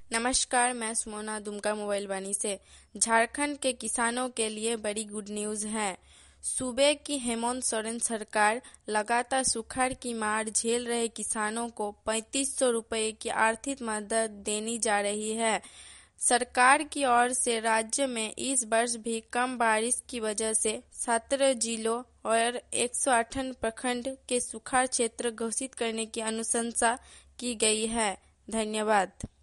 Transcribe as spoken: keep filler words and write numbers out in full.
नमस्कार, मैं सुमोना दुमका मोबाइल वाणी से। झारखंड के किसानों के लिए बड़ी गुड न्यूज़ है। सूबे की हेमंत सोरेन सरकार लगातार सुखाड़ की मार झेल रहे किसानों को पैंतीस सौ रुपये की आर्थिक मदद देनी जा रही है। सरकार की ओर से राज्य में इस वर्ष भी कम बारिश की वजह से सत्रह जिलों और एक सौ अट्ठावन प्रखंड के सुखाड़ क्षेत्र घोषित करने की अनुशंसा की गई है। धन्यवाद।